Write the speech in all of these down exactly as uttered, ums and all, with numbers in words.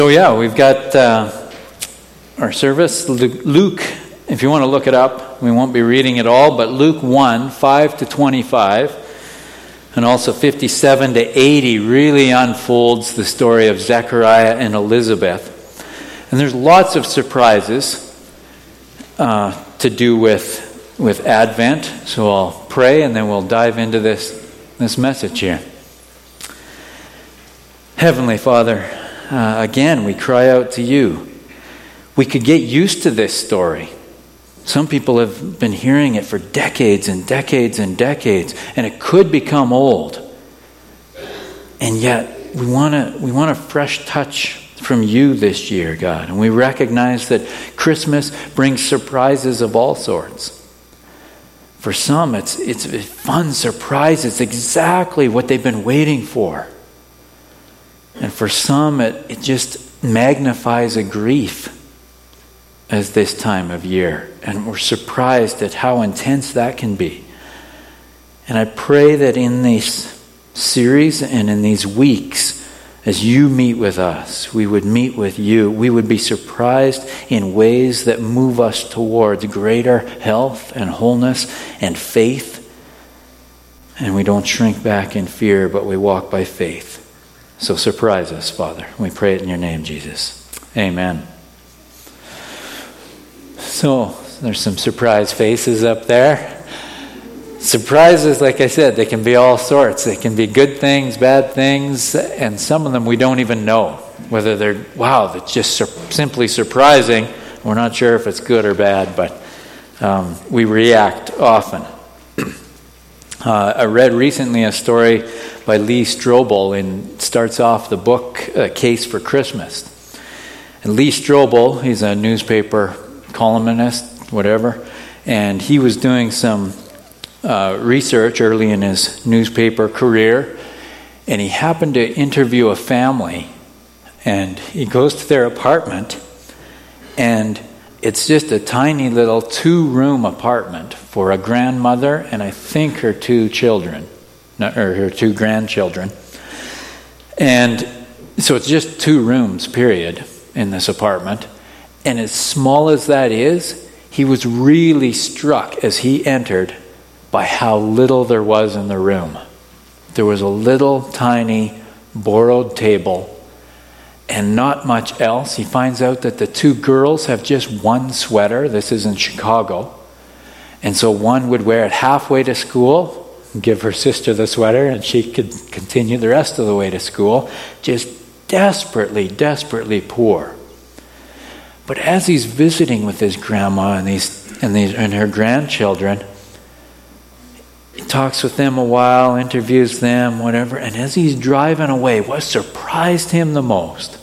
So yeah, we've got uh, our service, Luke, if you want to look it up, we won't be reading it all, but Luke one, five to twenty-five, and also fifty-seven to eighty really unfolds the story of Zechariah and Elizabeth. And there's lots of surprises uh, to do with, with Advent, so I'll pray and then we'll dive into this, this message here. Heavenly Father, Uh, again, we cry out to you. We could get used to this story. Some people have been hearing it for decades and decades and decades, and it could become old. And yet, we want to we want a fresh touch from you this year, God. And we recognize that Christmas brings surprises of all sorts. For some, it's it's a fun surprise. It's exactly what they've been waiting for. And for some, it, it just magnifies a grief as this time of year. And we're surprised at how intense that can be. And I pray that in this series and in these weeks, as you meet with us, we would meet with you. We would be surprised in ways that move us towards greater health and wholeness and faith. And we don't shrink back in fear, but we walk by faith. So surprise us, Father. We pray it in your name, Jesus. Amen. So there's some surprise faces up there. Surprises, like I said, they can be all sorts. They can be good things, bad things, and some of them we don't even know. Whether they're, wow, that's just sur- simply surprising. We're not sure if it's good or bad, but um, we react often. Uh, I read recently a story by Lee Strobel, and starts off the book, uh, Case for Christmas. And Lee Strobel, he's a newspaper columnist, whatever, and he was doing some uh, research early in his newspaper career, and he happened to interview a family, and he goes to their apartment, and it's just a tiny little two-room apartment for a grandmother and I think her two children, or her two grandchildren. And so it's just two rooms, period, in this apartment. And as small as that is, he was really struck as he entered by how little there was in the room. There was a little tiny borrowed table and not much else. He finds out that the two girls have just one sweater. This is in Chicago. And so one would wear it halfway to school, give her sister the sweater, and she could continue the rest of the way to school. Just desperately, desperately poor. But as he's visiting with his grandma and these and these and her grandchildren, he talks with them a while, interviews them, whatever. And as he's driving away, what surprised him the most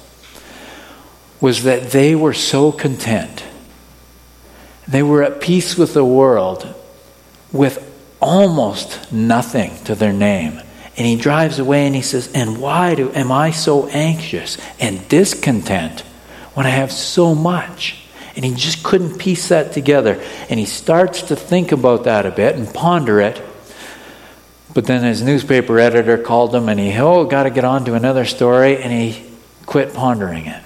was that they were so content. They were at peace with the world with almost nothing to their name. And he drives away and he says, and why do am I so anxious and discontent when I have so much? And he just couldn't piece that together. And he starts to think about that a bit and ponder it. But then his newspaper editor called him and he, oh, got to get on to another story. And he quit pondering it.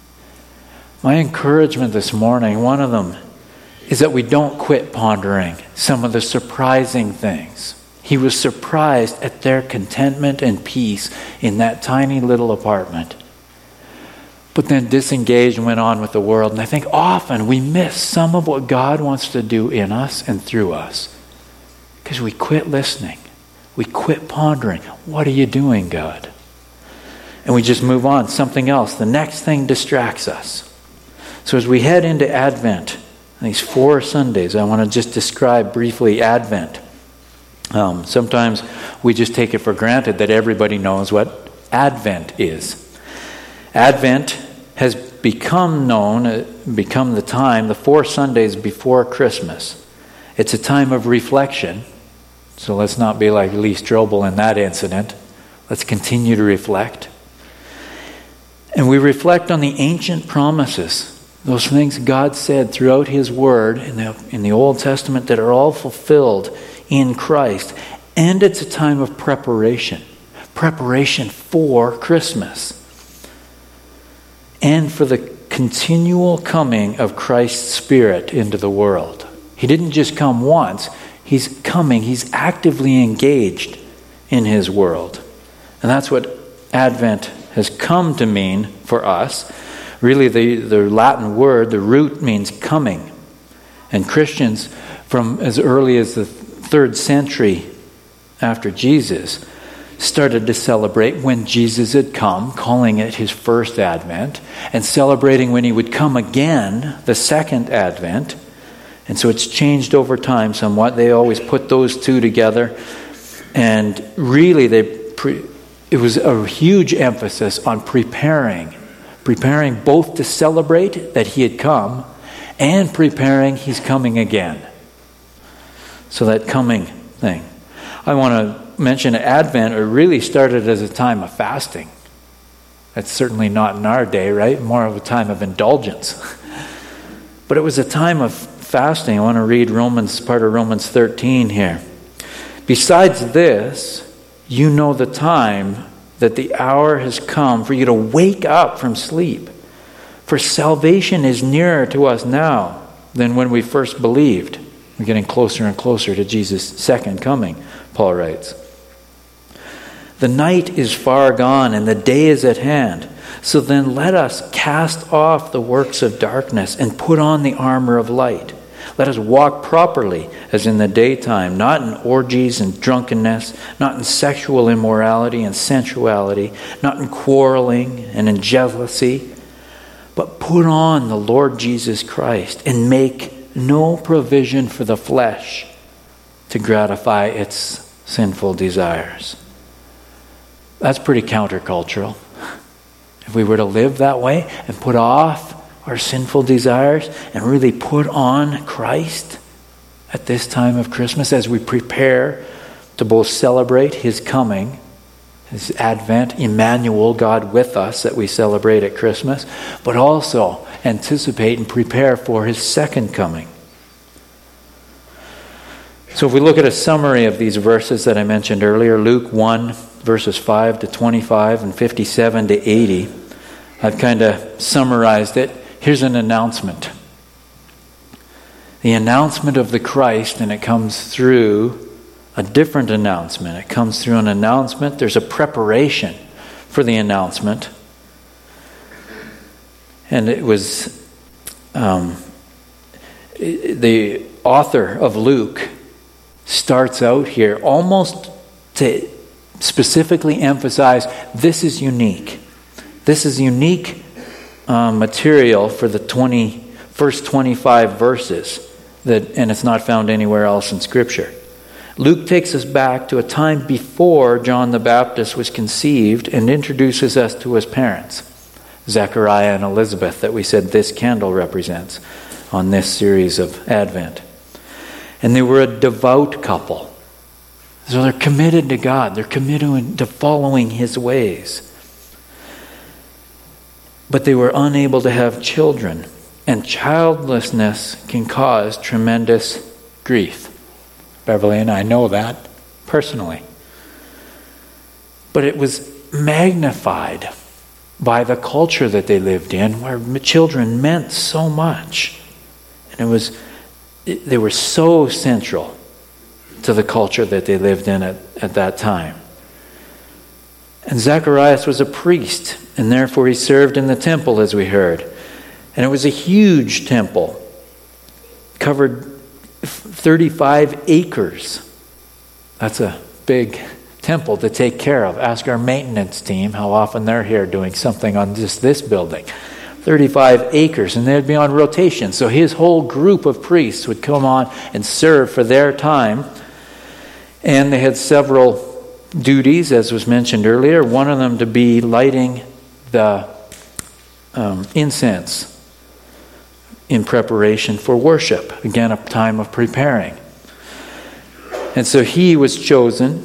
My encouragement this morning, one of them, is that we don't quit pondering some of the surprising things. He was surprised at their contentment and peace in that tiny little apartment. But then disengaged and went on with the world. And I think often we miss some of what God wants to do in us and through us. Because we quit listening. We quit pondering. What are you doing, God? And we just move on. Something else. The next thing distracts us. So as we head into Advent, these four Sundays, I want to just describe briefly Advent. Um, sometimes we just take it for granted that everybody knows what Advent is. Advent has become known, uh, become the time, the four Sundays before Christmas. It's a time of reflection. So let's not be like Lee Strobel in that incident. Let's continue to reflect. And we reflect on the ancient promises. Those things God said throughout His Word in the, in the Old Testament that are all fulfilled in Christ. And it's a time of preparation. Preparation for Christmas. and for the continual coming of Christ's Spirit into the world. He didn't just come once. He's coming. He's actively engaged in his world. And that's what Advent has come to mean for us. Really, the, the Latin word, the root, means coming. And Christians, from as early as the third century after Jesus, started to celebrate when Jesus had come, calling it his first Advent, and celebrating when he would come again, the second Advent. And so it's changed over time somewhat. They always put those two together. And really, they pre- it was a huge emphasis on preparing. Preparing both to celebrate that he had come and preparing he's coming again. So that coming thing. I want to mention Advent, it really started as a time of fasting. That's certainly not in our day, right? More of a time of indulgence. But it was a time of fasting. I want to read Romans, part of Romans thirteen here. Besides this, you know the time that the hour has come for you to wake up from sleep. For salvation is nearer to us now than when we first believed. We're getting closer and closer to Jesus' second coming, Paul writes. The night is far gone and the day is at hand. So then let us cast off the works of darkness and put on the armor of light. Let us walk properly as in the daytime, not in orgies and drunkenness, not in sexual immorality and sensuality, not in quarreling and in jealousy, but put on the Lord Jesus Christ and make no provision for the flesh to gratify its sinful desires. That's pretty countercultural. If we were to live that way and put off our sinful desires and really put on Christ at this time of Christmas as we prepare to both celebrate his coming, his Advent, Emmanuel, God with us, that we celebrate at Christmas, but also anticipate and prepare for his second coming. So if we look at a summary of these verses that I mentioned earlier, Luke one, verses five to twenty-five and fifty-seven to eighty, I've kind of summarized it. Here's an announcement. The announcement of the Christ, and it comes through a different announcement. It comes through an announcement. There's a preparation for the announcement. And it was um, the author of Luke starts out here almost to specifically emphasize this is unique. This is unique uh, material for the twenty, first twenty-five verses, that, and it's not found anywhere else in Scripture. Luke takes us back to a time before John the Baptist was conceived and introduces us to his parents, Zechariah and Elizabeth, that we said this candle represents on this series of Advent. And they were a devout couple. So they're committed to God. They're committed to following his ways. But they were unable to have children. And childlessness can cause tremendous grief. Beverly and I know that personally. But it was magnified by the culture that they lived in, where children meant so much. And it was, they were so central to the culture that they lived in at, at that time. And Zacharias was a priest, and therefore he served in the temple, as we heard. And it was a huge temple, covered thirty-five acres. That's a big temple to take care of. Ask our maintenance team how often they're here doing something on just this building. thirty-five acres, and they'd be on rotation. So his whole group of priests would come on and serve for their time. And they had several duties, as was mentioned earlier. One of them to be lighting the um, incense in preparation for worship. Again, a time of preparing. And so he was chosen.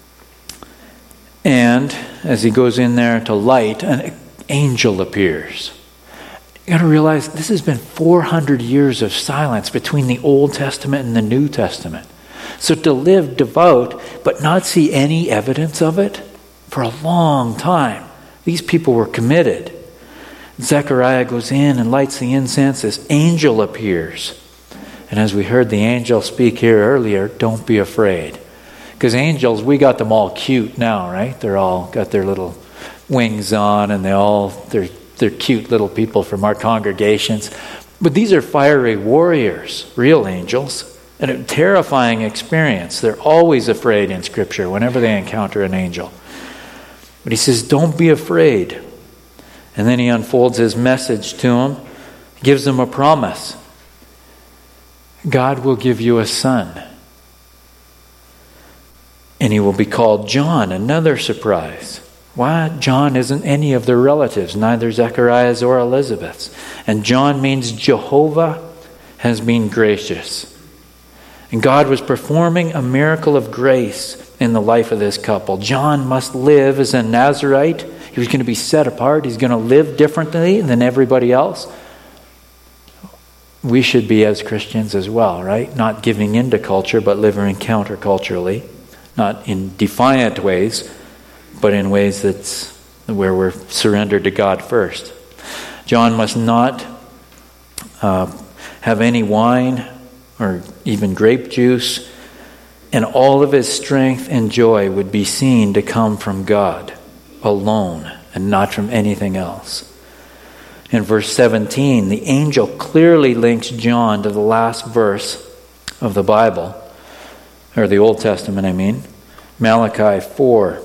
And as he goes in there to light, an angel appears. You got to realize this has been four hundred years of silence between the Old Testament and the New Testament. So to live devout but not see any evidence of it for a long time. These people were committed. Zechariah goes in and lights the incense. This angel appears. And as we heard the angel speak here earlier, don't be afraid. Because angels, we got them all cute now, right? They're all got their little wings on, and they all, they're, they're cute little people from our congregations. But these are fiery warriors, real angels. And a terrifying experience. They're always afraid in Scripture whenever they encounter an angel. But he says, don't be afraid. And then he unfolds his message to him, gives him a promise. God will give you a son. And he will be called John, another surprise. Why? John isn't any of their relatives, neither Zechariah's or Elizabeth's. And John means Jehovah has been gracious. And God was performing a miracle of grace in the life of this couple. John must live as a Nazirite. He was going to be set apart. He's going to live differently than everybody else. We should be as Christians as well, right? Not giving in to culture, but living counterculturally. Not in defiant ways, but in ways that's where we're surrendered to God first. John must not uh, have any wine or even grape juice, and all of his strength and joy would be seen to come from God alone and not from anything else. In verse seventeen, the angel clearly links John to the last verse of the Bible, or the Old Testament, I mean, Malachi four,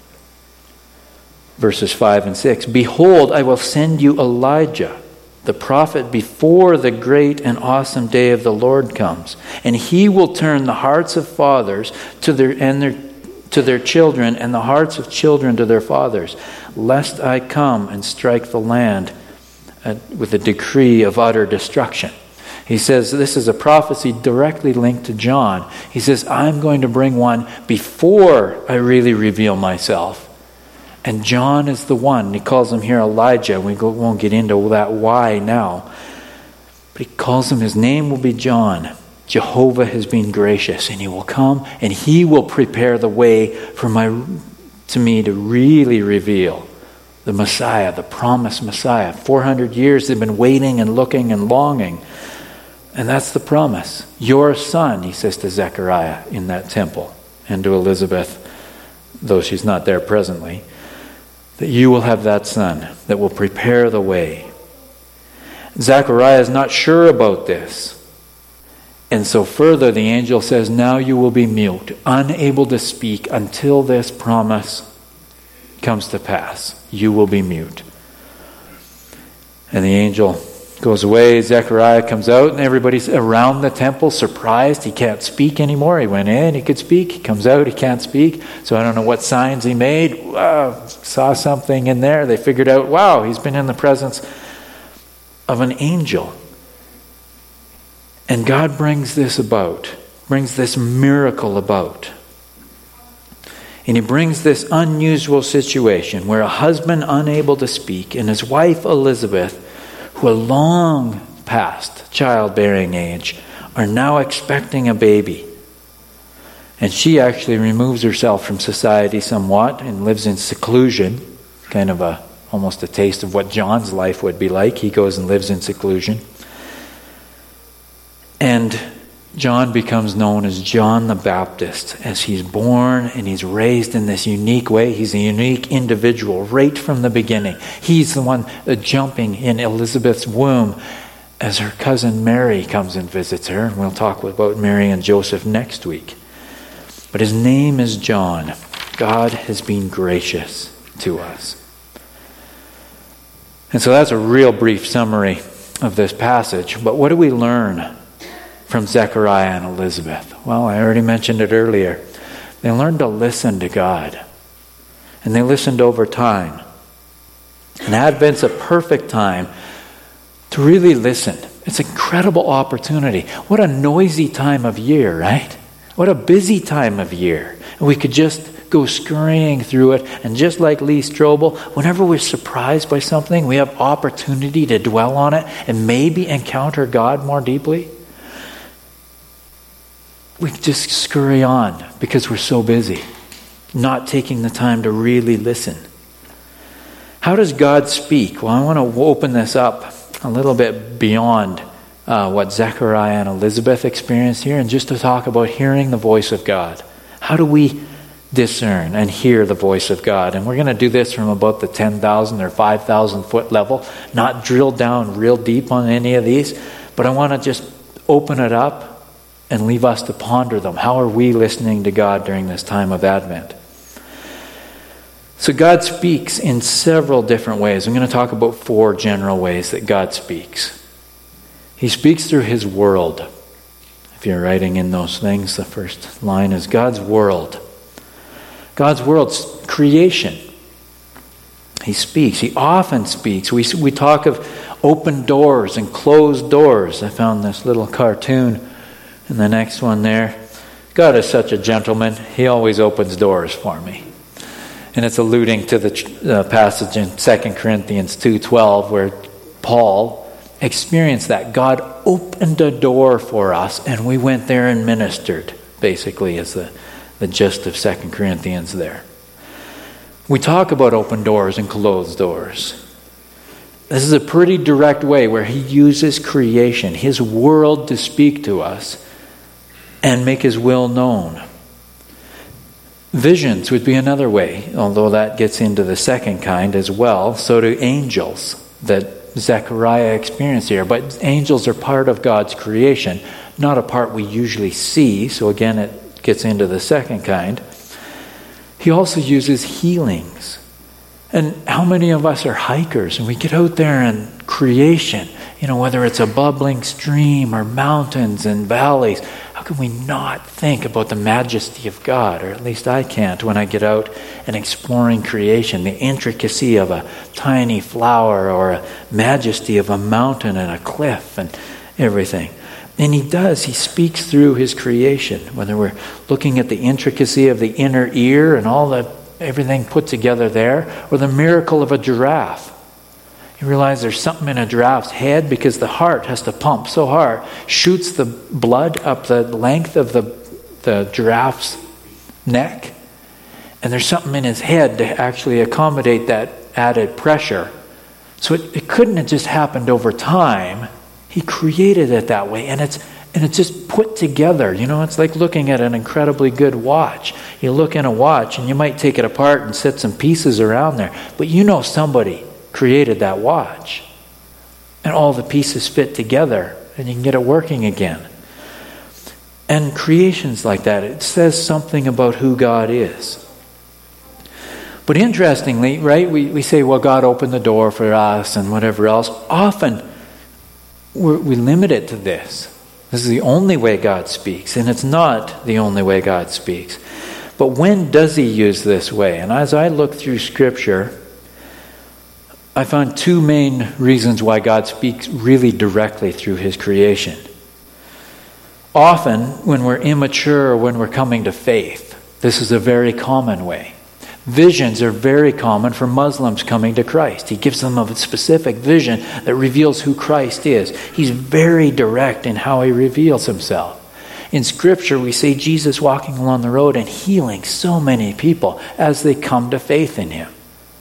verses five and six. Behold, I will send you Elijah, the prophet, before the great and awesome day of the Lord comes, and he will turn the hearts of fathers to their and their to their children, and the hearts of children to their fathers, lest I come and strike the land uh, with a decree of utter destruction. He says this is a prophecy directly linked to John. He says, I'm going to bring one before I really reveal myself. And John is the one. He calls him here Elijah. We won't get into that why now. But he calls him, his name will be John. Jehovah has been gracious, and he will come and he will prepare the way for my to me to really reveal the Messiah, the promised Messiah. four hundred years they've been waiting and looking and longing. And that's the promise. Your son, he says to Zechariah in that temple, and to Elizabeth, though she's not there presently, that you will have that son that will prepare the way. Zechariah is not sure about this. And so further, the angel says, now you will be mute, unable to speak until this promise comes to pass. You will be mute. And the angel goes away. Zechariah comes out, and everybody's around the temple surprised. He can't speak anymore. He went in, he could speak. He comes out, he can't speak. So I don't know what signs he made. Wow, saw something in there. They figured out, wow, he's been in the presence of an angel. And God brings this about, brings this miracle about. And he brings this unusual situation where a husband unable to speak and his wife Elizabeth, who are long past childbearing age, are now expecting a baby. And she actually removes herself from society somewhat and lives in seclusion, kind of a almost a taste of what John's life would be like. He goes and lives in seclusion. And John becomes known as John the Baptist as he's born and he's raised in this unique way. He's a unique individual right from the beginning. He's the one uh, jumping in Elizabeth's womb as her cousin Mary comes and visits her. And we'll talk about Mary and Joseph next week. But his name is John. God has been gracious to us. And so that's a real brief summary of this passage. But what do we learn from Zechariah and Elizabeth? Well, I already mentioned it earlier. They learned to listen to God. And they listened over time. And Advent's a perfect time to really listen. It's an incredible opportunity. What a noisy time of year, right? What a busy time of year. And we could just go scurrying through it. And just like Lee Strobel, whenever we're surprised by something, we have opportunity to dwell on it and maybe encounter God more deeply. We just scurry on because we're so busy, not taking the time to really listen. How does God speak? Well, I want to open this up a little bit beyond uh, what Zechariah and Elizabeth experienced here, and just to talk about hearing the voice of God. How do we discern and hear the voice of God? And we're going to do this from about the ten thousand or five thousand foot level, not drill down real deep on any of these, but I want to just open it up and leave us to ponder them. How are we listening to God during this time of Advent? So God speaks in several different ways. I'm going to talk about four general ways that God speaks. He speaks through His world. If you're writing in those things, the first line is God's world. God's world's creation. He speaks. He often speaks. We, we talk of open doors and closed doors. I found this little cartoon in the next one there. God is such a gentleman. He always opens doors for me. And it's alluding to the uh, passage in Second Corinthians two twelve where Paul experienced that. God opened a door for us and we went there and ministered, basically, is the, the gist of Second Corinthians there. We talk about open doors and closed doors. This is a pretty direct way where He uses creation, His world, to speak to us and make His will known. Visions would be another way, although that gets into the second kind as well. So do angels that Zechariah experienced here. But angels are part of God's creation, not a part we usually see. So again, it gets into the second kind. He also uses healings. And how many of us are hikers and we get out there in creation, you know, whether it's a bubbling stream or mountains and valleys, how can we not think about the majesty of God? Or at least I can't when I get out and exploring creation, the intricacy of a tiny flower or a majesty of a mountain and a cliff and everything. And He does. He speaks through His creation, whether we're looking at the intricacy of the inner ear and all the everything put together there, or the miracle of a giraffe. You realize there's something in a giraffe's head because the heart has to pump so hard, shoots the blood up the length of the, the giraffe's neck, and there's something in his head to actually accommodate that added pressure. So it, it couldn't have just happened over time. He created it that way, and it's and it's just put together. You know, it's like looking at an incredibly good watch. You look in a watch, and you might take it apart and set some pieces around there, but you know somebody created that watch. And all the pieces fit together, and you can get it working again. And creations like that, it says something about who God is. But interestingly, right, we, we say, well, God opened the door for us and whatever else. Often, we're, we limit it to this. This is the only way God speaks, and it's not the only way God speaks. But when does He use this way? And as I look through Scripture, I found two main reasons why God speaks really directly through His creation. Often, when we're immature or when we're coming to faith, this is a very common way. Visions are very common for Muslims coming to Christ. He gives them a specific vision that reveals who Christ is. He's very direct in how He reveals Himself. In Scripture, we see Jesus walking along the road and healing so many people as they come to faith in Him.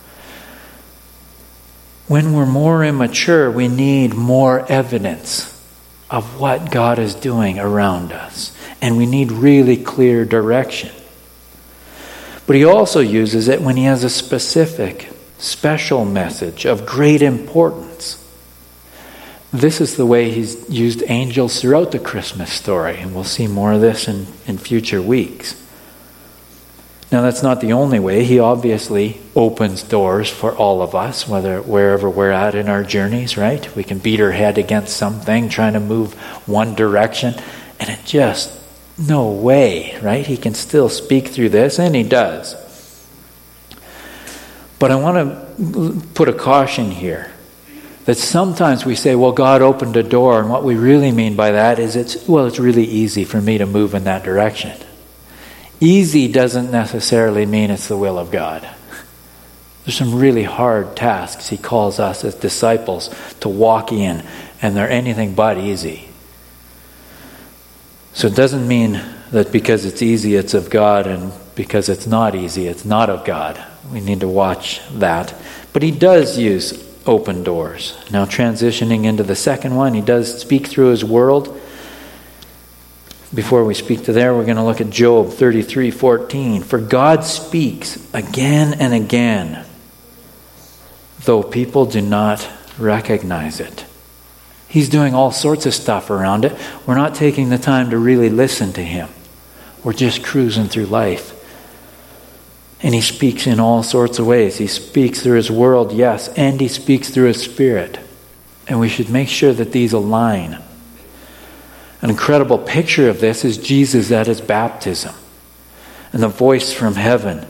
When we're more immature, we need more evidence of what God is doing around us. And we need really clear direction. But He also uses it when He has a specific, special message of great importance. This is the way He's used angels throughout the Christmas story. And we'll see more of this in, in future weeks. Now, that's not the only way. He obviously opens doors for all of us, whether wherever we're at in our journeys, right? We can beat our head against something, trying to move one direction, and it just, no way, right? He can still speak through this, and He does. But I want to put a caution here, that sometimes we say, well, God opened a door, and what we really mean by that is, it's well, it's really easy for me to move in that direction. Easy doesn't necessarily mean it's the will of God. There's some really hard tasks He calls us as disciples to walk in, and they're anything but easy. So it doesn't mean that because it's easy it's of God, and because it's not easy it's not of God. We need to watch that. But he does use open doors. Now transitioning into the second one, he does speak through his world. Before we speak to there, we're going to look at Job thirty-three fourteen. For God speaks again and again, though people do not recognize it. He's doing all sorts of stuff around it. We're not taking the time to really listen to him. We're just cruising through life. And he speaks in all sorts of ways. He speaks through his world, yes, and he speaks through his spirit. And we should make sure that these align. An incredible picture of this is Jesus at his baptism. And the voice from heaven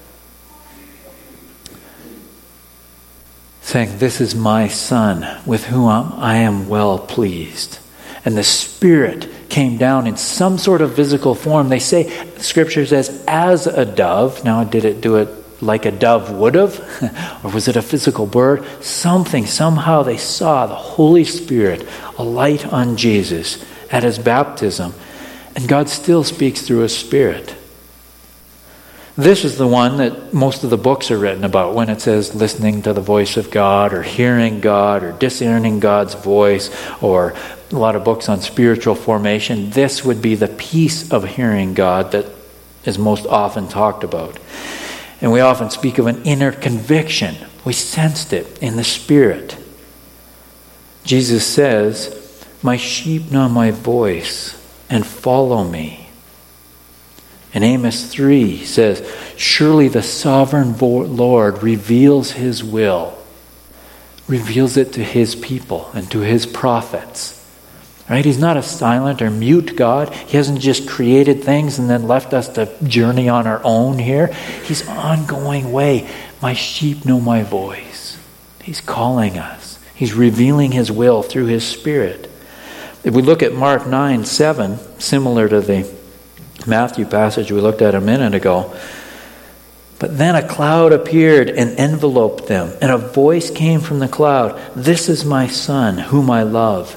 saying, "This is my Son, with whom I am well pleased." And the Spirit came down in some sort of physical form. They say, Scripture says, as a dove. Now, did it do it like a dove would have? Or was it a physical bird? Something, somehow they saw the Holy Spirit alight on Jesus at his baptism. And God still speaks through his Spirit. This is the one that most of the books are written about when it says listening to the voice of God or hearing God or discerning God's voice, or a lot of books on spiritual formation. This would be the piece of hearing God that is most often talked about. And we often speak of an inner conviction. We sensed it in the Spirit. Jesus says, "My sheep know my voice and follow me." And Amos three says, "Surely the sovereign Lord reveals his will," reveals it to his people and to his prophets. Right? He's not a silent or mute God. He hasn't just created things and then left us to journey on our own here. He's ongoing way. My sheep know my voice. He's calling us. He's revealing his will through his Spirit. If we look at Mark nine seven, similar to the Matthew passage we looked at a minute ago. But then a cloud appeared and enveloped them, and a voice came from the cloud, "This is my Son, whom I love.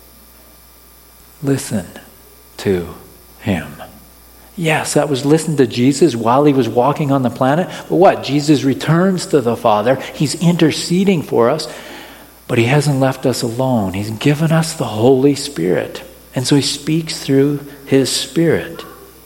Listen to him." Yes, that was listen to Jesus while he was walking on the planet. But what? Jesus returns to the Father. He's interceding for us, but he hasn't left us alone. He's given us the Holy Spirit. And so he speaks through his Spirit.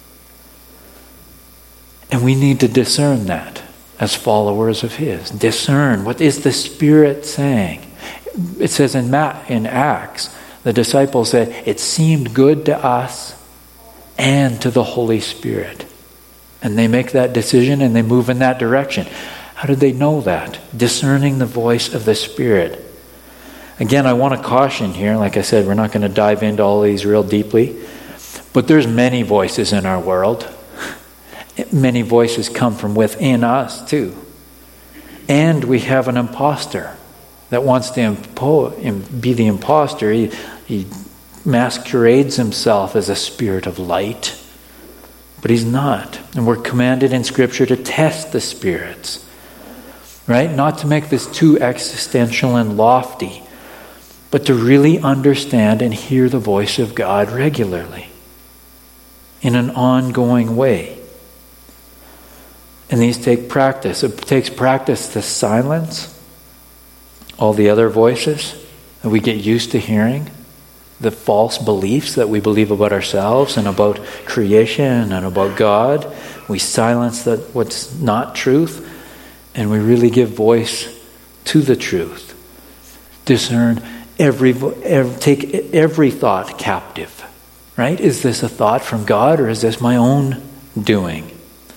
And we need to discern that as followers of his. Discern, what is the Spirit saying? It says in in Acts, the disciples said, it seemed good to us and to the Holy Spirit. And they make that decision and they move in that direction. How did they know that? Discerning the voice of the Spirit. Again, I want to caution here. Like I said, we're not going to dive into all these real deeply. But there's many voices in our world. Many voices come from within us too. And we have an imposter that wants to impo- be the imposter. He, he masquerades himself as a spirit of light. But he's not. And we're commanded in Scripture to test the spirits. Right? Not to make this too existential and lofty, but to really understand and hear the voice of God regularly in an ongoing way. And these take practice. It takes practice to silence all the other voices that we get used to hearing, the false beliefs that we believe about ourselves and about creation and about God. We silence that what's not truth, and we really give voice to the truth. Discern every, every take every thought captive. Right? Is this a thought from God, or is this my own doing?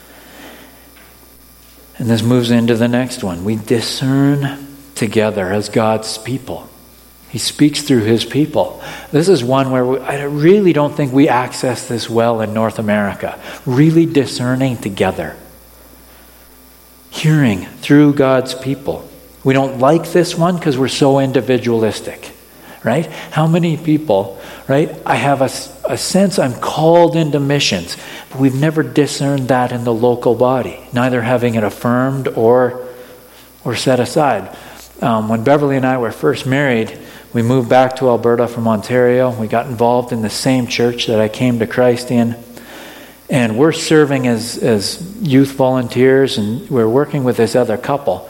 And this moves into the next one. We discern together as God's people. He speaks through his people. This is one where we, I really don't think we access this well in North America. Really discerning together. Hearing through God's people. We don't like this one because we're so individualistic. Right? How many people, right? I have a, a sense I'm called into missions, but we've never discerned that in the local body, neither having it affirmed or or set aside. Um, when Beverly and I were first married, we moved back to Alberta from Ontario. We got involved in the same church that I came to Christ in. And we're serving as, as youth volunteers, and we're working with this other couple.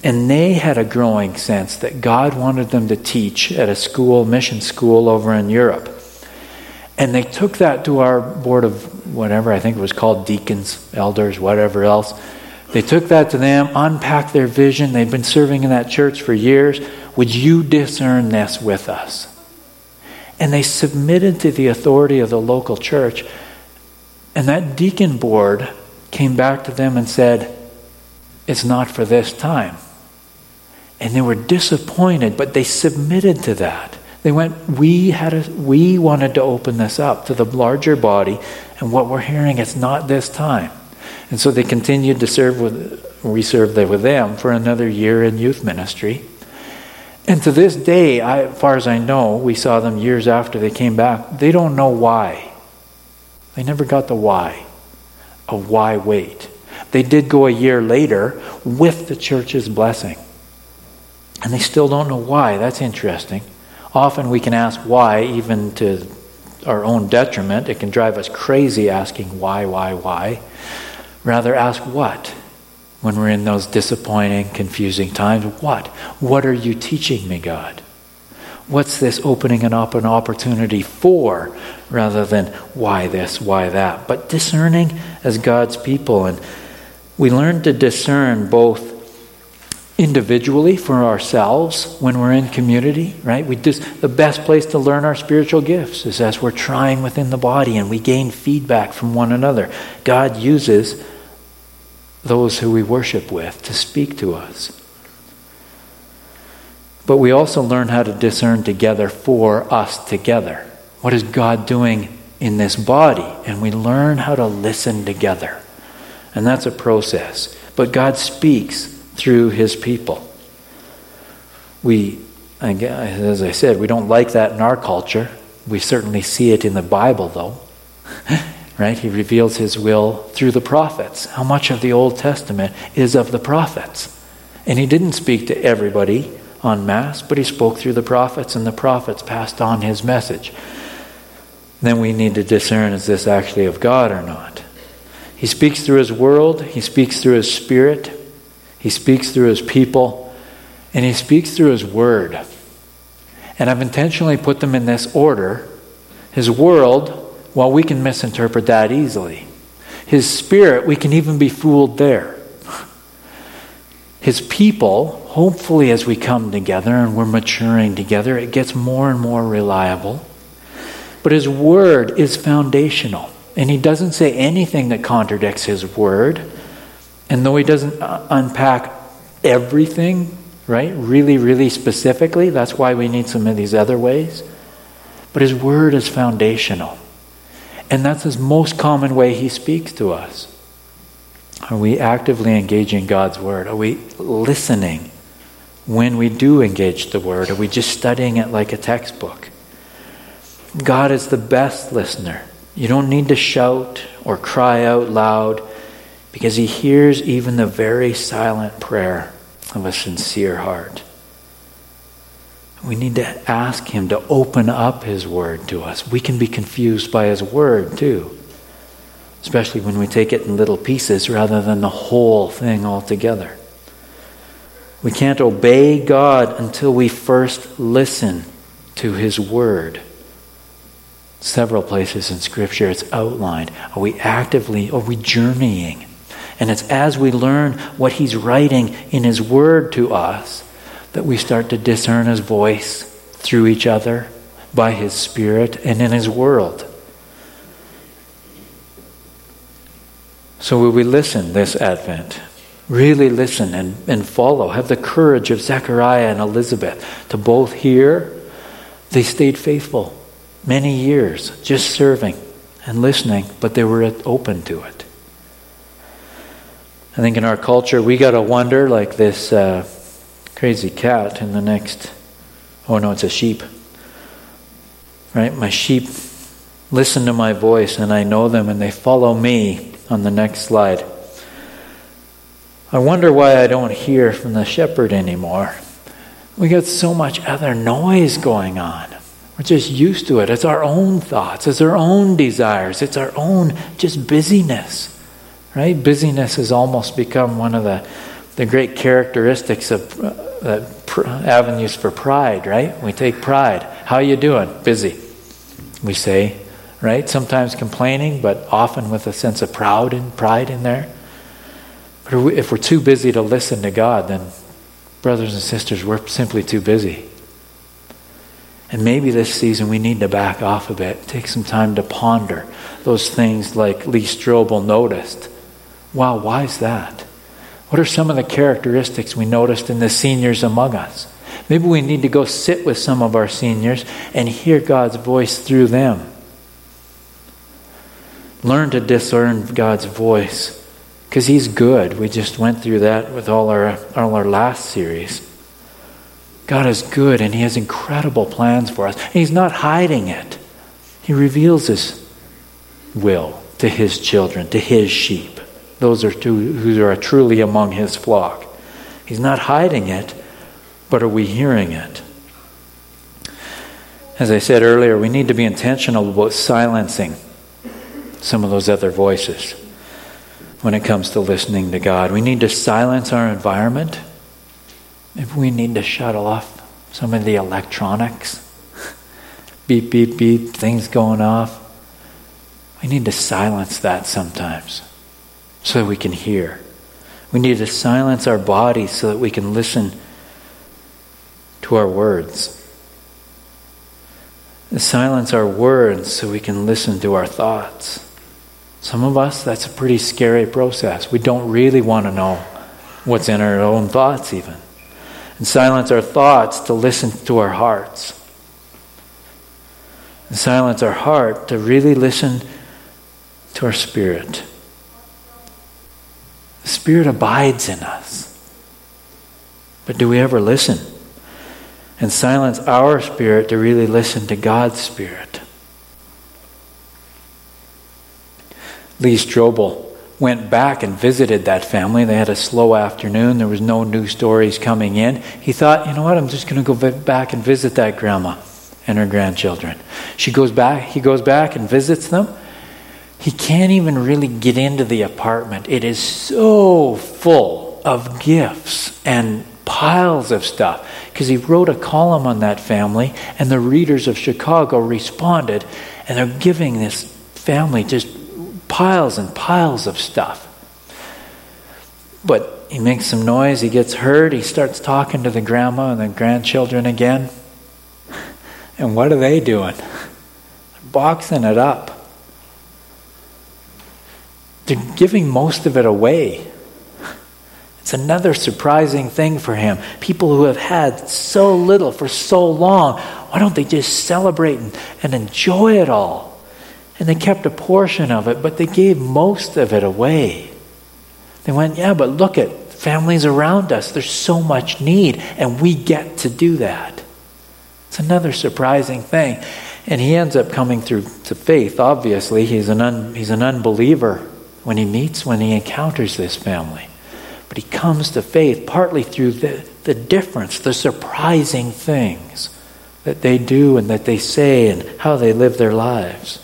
And they had a growing sense that God wanted them to teach at a school, mission school over in Europe. And they took that to our board of whatever, I think it was called deacons, elders, whatever else. They took that to them, unpacked their vision. They'd been serving in that church for years. Would you discern this with us? And they submitted to the authority of the local church. And that deacon board came back to them and said, it's not for this time. And they were disappointed, but they submitted to that. They went, we had a, we wanted to open this up to the larger body, and what we're hearing, it's not this time. And so they continued to serve with, we served there with them for another year in youth ministry. And to this day, I, as far as I know, we saw them years after they came back. They don't know why. They never got the why of why wait. They did go a year later with the church's blessing. And they still don't know why. That's interesting. Often we can ask why, even to our own detriment. It can drive us crazy asking why, why, why. Rather ask what when we're in those disappointing, confusing times. What? What are you teaching me, God? What's this opening up an opportunity for? Rather than why this, why that. But discerning as God's people. And we learn to discern both individually for ourselves when we're in community, right? We just, the best place to learn our spiritual gifts is as we're trying within the body and we gain feedback from one another. God uses those who we worship with to speak to us. But we also learn how to discern together for us together. What is God doing in this body? And we learn how to listen together. And that's a process. But God speaks through his people. We, as I said, we don't like that in our culture. We certainly see it in the Bible, though. Right? He reveals his will through the prophets. How much of the Old Testament is of the prophets? And he didn't speak to everybody en masse, but he spoke through the prophets, and the prophets passed on his message. Then we need to discern, is this actually of God or not? He speaks through his world. He speaks through his spirit. He speaks through his people, and he speaks through his word. And I've intentionally put them in this order. His world, well, we can misinterpret that easily. His spirit, we can even be fooled there. His people, hopefully as we come together and we're maturing together, it gets more and more reliable. But his word is foundational. And he doesn't say anything that contradicts his word. And though he doesn't unpack everything, right, really, really specifically, that's why we need some of these other ways. But his word is foundational. And that's his most common way he speaks to us. Are we actively engaging God's word? Are we listening when we do engage the word? Are we just studying it like a textbook? God is the best listener. You don't need to shout or cry out loud, because he hears even the very silent prayer of a sincere heart. We need to ask him to open up his word to us. We can be confused by his word too, especially when we take it in little pieces rather than the whole thing altogether. We can't obey God until we first listen to his word. Several places in Scripture it's outlined. Are we actively, are we journeying? And it's as we learn what he's writing in his word to us that we start to discern his voice through each other, by his spirit, and in his world. So will we listen this Advent? Really listen and, and follow. Have the courage of Zechariah and Elizabeth to both hear. They stayed faithful many years, just serving and listening, but they were open to it. I think in our culture, we got to wonder, like this uh, crazy cat in the next, oh no, it's a sheep. Right? My sheep listen to my voice and I know them and they follow me on the next slide. I wonder why I don't hear from the shepherd anymore. We got so much other noise going on. We're just used to it. It's our own thoughts. It's our own desires. It's our own just busyness. Right? Busyness has almost become one of the the great characteristics of uh, pr- avenues for pride, right? We take pride. How you doing? Busy, we say, right? Sometimes complaining, but often with a sense of proud and pride in there. But if we're too busy to listen to God, then brothers and sisters, we're simply too busy. And maybe this season we need to back off a bit, take some time to ponder those things like Lee Strobel noticed. Wow, why is that? What are some of the characteristics we noticed in the seniors among us? Maybe we need to go sit with some of our seniors and hear God's voice through them. Learn to discern God's voice, because He's good. We just went through that with all our, all our last series. God is good, and He has incredible plans for us. And He's not hiding it. He reveals His will to His children, to His sheep. Those are two who are truly among His flock. He's not hiding it, but are we hearing it? As I said earlier, we need to be intentional about silencing some of those other voices when it comes to listening to God. We need to silence our environment. Maybe we need to shut off some of the electronics. Beep, beep, beep, things going off. We need to silence that sometimes so that we can hear. We need to silence our bodies so that we can listen to our words. Silence our words so we can listen to our thoughts. Some of us, that's a pretty scary process. We don't really want to know what's in our own thoughts even. And silence our thoughts to listen to our hearts. And silence our heart to really listen to our spirit. The Spirit abides in us. But do we ever listen? And silence our spirit to really listen to God's Spirit. Lee Strobel went back and visited that family. They had a slow afternoon. There was no new stories coming in. He thought, you know what, I'm just going to go back and visit that grandma and her grandchildren. She goes back, he goes back and visits them. He can't even really get into the apartment. It is so full of gifts and piles of stuff. Because he wrote a column on that family, and the readers of Chicago responded, and they're giving this family just piles and piles of stuff. But he makes some noise, he gets heard, he starts talking to the grandma and the grandchildren again. And what are they doing? They're boxing it up. They're giving most of it away. It's another surprising thing for him. People who have had so little for so long, why don't they just celebrate and, and enjoy it all? And they kept a portion of it, but they gave most of it away. They went, yeah, but look at families around us. There's so much need, and we get to do that. It's another surprising thing. And he ends up coming through to faith, obviously. He's an un, he's an unbeliever when he meets, when he encounters this family. But he comes to faith partly through the, the difference, the surprising things that they do and that they say and how they live their lives.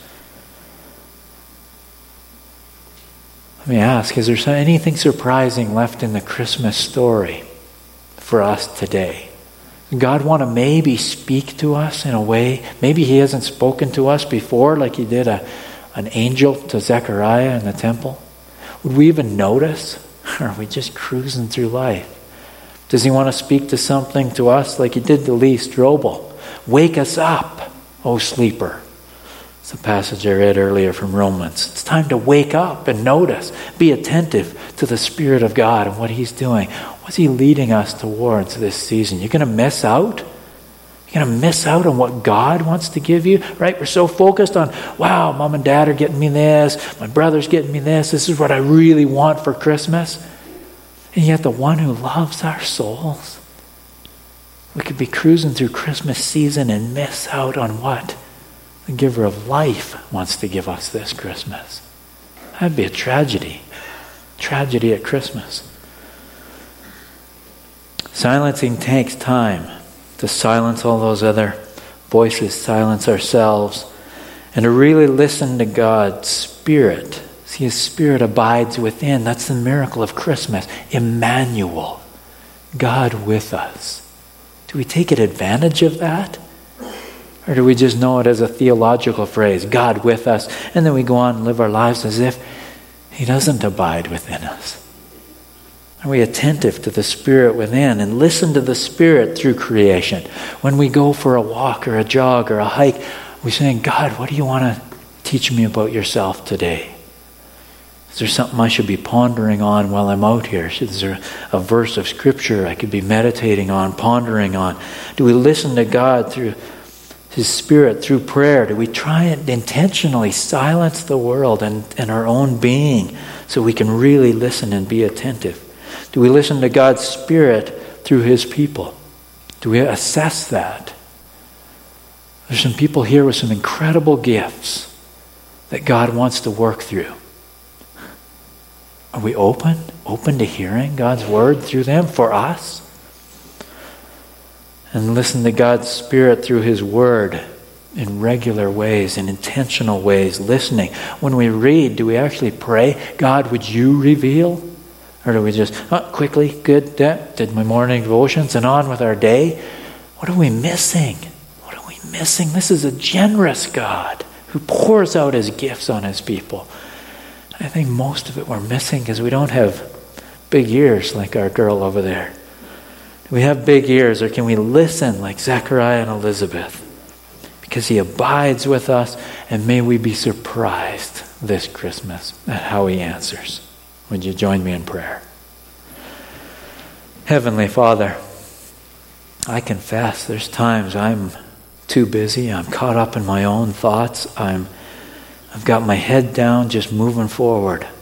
Let me ask, is there anything surprising left in the Christmas story for us today? Does God want to maybe speak to us in a way? Maybe He hasn't spoken to us before like He did a, an angel to Zechariah in the temple. Would we even notice? Or are we just cruising through life? Does He want to speak to something to us like He did to Lee Strobel? Wake us up, O sleeper. It's the passage I read earlier from Romans. It's time to wake up and notice. Be attentive to the Spirit of God and what He's doing. What's He leading us towards this season? You're going to miss out? You're going to miss out on what God wants to give you? Right? We're so focused on, wow, Mom and Dad are getting me this. My brother's getting me this. This is what I really want for Christmas. And yet the one who loves our souls, we could be cruising through Christmas season and miss out on what the giver of life wants to give us this Christmas. That'd be a tragedy. Tragedy at Christmas. Silencing takes time. To silence all those other voices, silence ourselves, and to really listen to God's Spirit See, His Spirit abides within. That's the miracle of Christmas. Emmanuel, God with us. Do we take advantage of that? Or do we just know it as a theological phrase, God with us, and then we go on and live our lives as if He doesn't abide within us? Are we attentive to the Spirit within and listen to the Spirit through creation? When we go for a walk or a jog or a hike, we're saying, God, what do you want to teach me about yourself today? Is there something I should be pondering on while I'm out here? Is there a verse of Scripture I could be meditating on, pondering on? Do we listen to God through His Spirit, through prayer? Do we try and intentionally silence the world and, and our own being so we can really listen and be attentive? Do we listen to God's Spirit through His people? Do we assess that? There's some people here with some incredible gifts that God wants to work through. Are we open? Open to hearing God's word through them for us? And listen to God's Spirit through His word in regular ways, in intentional ways, listening. When we read, do we actually pray, God, would you reveal? Or do we just, oh, quickly, good, yeah, did my morning devotions and on with our day? What are we missing? What are we missing? This is a generous God who pours out His gifts on His people. I think most of it we're missing because we don't have big ears like our girl over there. Do we have big ears, or can we listen like Zechariah and Elizabeth? Because He abides with us, and may we be surprised this Christmas at how He answers. Would you join me in prayer? Heavenly Father, I confess there's times I'm too busy. I'm caught up in my own thoughts. I'm, I've got my head down just moving forward.